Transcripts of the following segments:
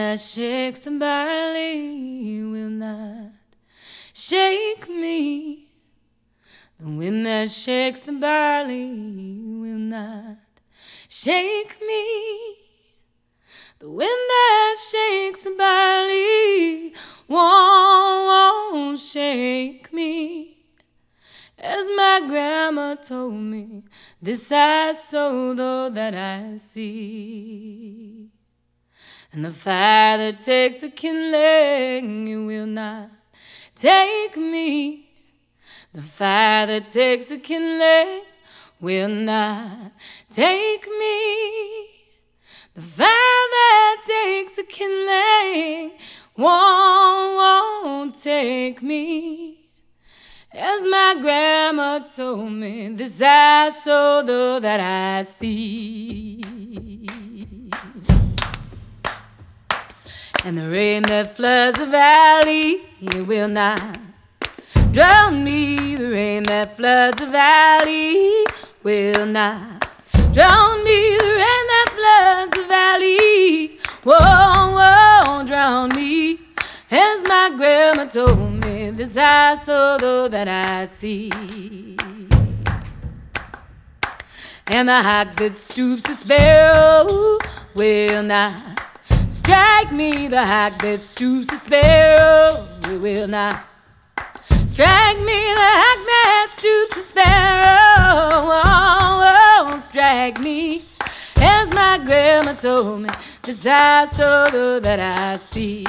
that shakes the barley will not shake me. The wind that shakes the barley will not shake me. The wind that shakes the barley won't shake me. As my grandma told me, this I sow, though that I see. And the fire that takes a kindling, it will not take me. The fire that takes a kindling will not take me. The fire that takes a kindling won't take me. As my grandma told me, this I sow, though that I see. And the rain that floods the valley, it will not drown me. The rain that floods the valley will not drown me. The rain that floods the valley won't drown me. As my grandma told me, this I sow, though that I see. And the hawk that stoops the sparrow will not strike me. The hawk that stoops the sparrow will not strike me. The hawk that stoops the sparrow won't strike me. As my grandma told me, this I sow, though that I see.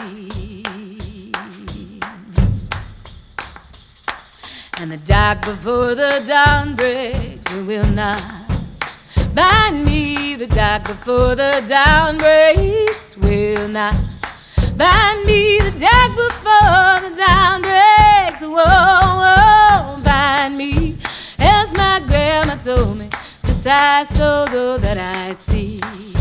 And the dark before the dawn breaks, it will not bind me. The dark before the dawn breaks will not bind me. The dark before the dawn breaks won't bind me. As my grandma told me, this I sow, though that I see.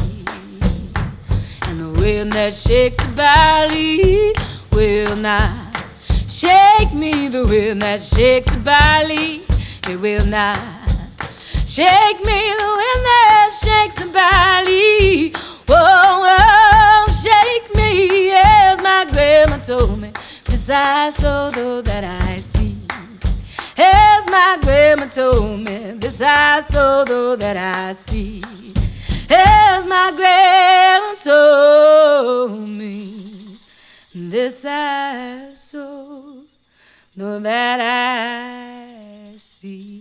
And the wind that shakes the barley will not shake me. The wind that shakes the barley, it will not shake me. The wind that shakes the barley won't shake me. As my grandma told me, this I sow, though that I see. As my grandma told me, this I sow, though that I see. As my grandma told me, this I sow, though that I see.